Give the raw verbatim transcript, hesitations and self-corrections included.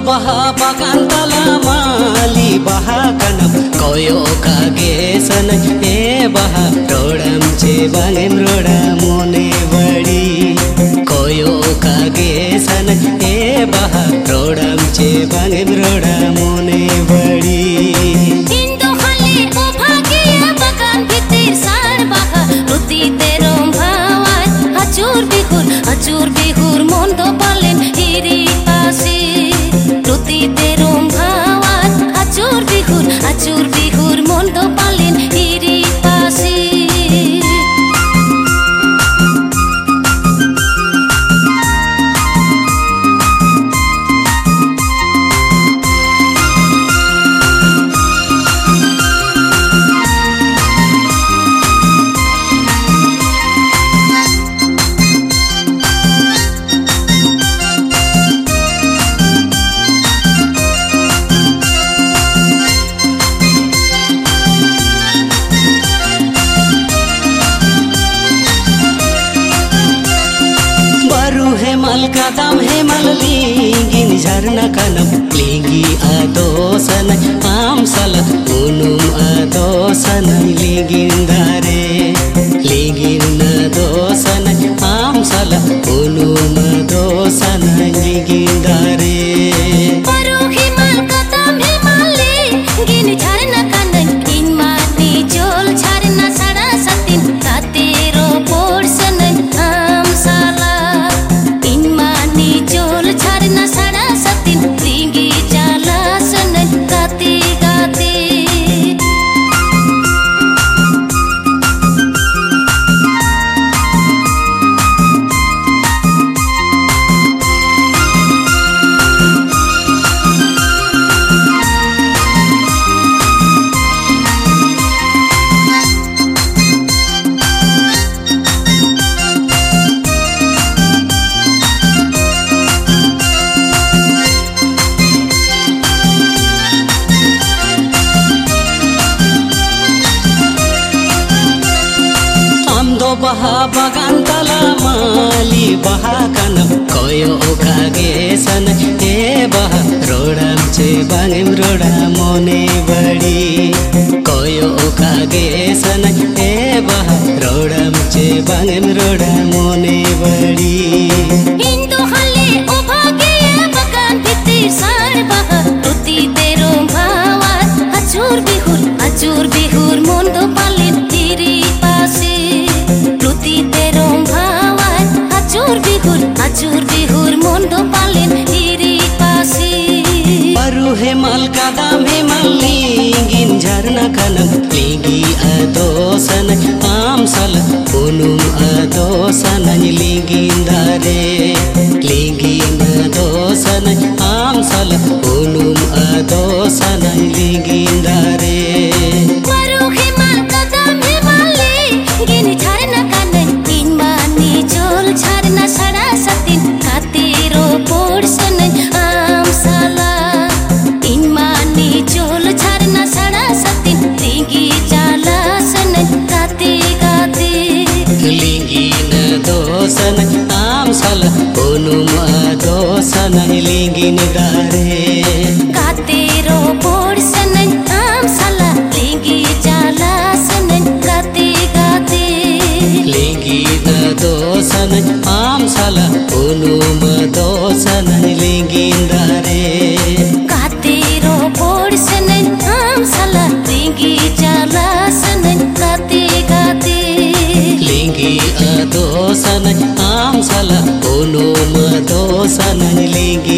baha bagan talamali baha kanam koyo kage sana e baha rodam che bangem roda mone badi koyo kage sana e baha rodam che bangem roda mone badi indo khali o bhagiya bagan bhitir sar baha ruti terom bhawan achur bihur achur bihur mondo balen hiri pasi ruti terom bhawan achur bihur achur bihur mondo balen hiri pasi हेमल कदम हेमल लिंगिन झरना कनम लिंगी आदोसन आम सल उनुम आदोसन Lingyin दारे Lingyin दोसन आम सल उनुम दोसन लिंगिन दारे परो हेमल कदम हेमल लिंगिन झरना कनम इन माटी जोल झरना सड़ा सतिन कातेरो पोर्सन आम साला चोल झरना सड़ा सतिन लिंगी जाला सन गाते गाते baha bagan talamali baha kanam koyo kage sana e baha rodam che bangem roda mone badi koyo kage sana e baha rodam che bangem roda mone badi indo khali o bhagiya bagan bhitir sar baha ruti terom bhawan achur bihur achur bihur mondo balen hiri pasi ruti terom bhawan achur bihur achur bihur mondo balen hiri pasi paru hemal kadam hemal lingin jharna kanam lingi adosan am sal unum adosan lingin dare lingin adosan am sal unum adosan lingin dare paru hemal kadam hemal lingin jharna kanam in mani chol jharna sara satin katero porson am sala in mani chol jharna sara satin lingi jala san gate gate lingi na dosan am sala unum adosan lingin dare katero porson am sala lingi jala san gate gate lingi na dosan am sala unum dosan lingin dare katero porson am sala lingi jala san gate gate lingi adosan am sala unum dosan lingi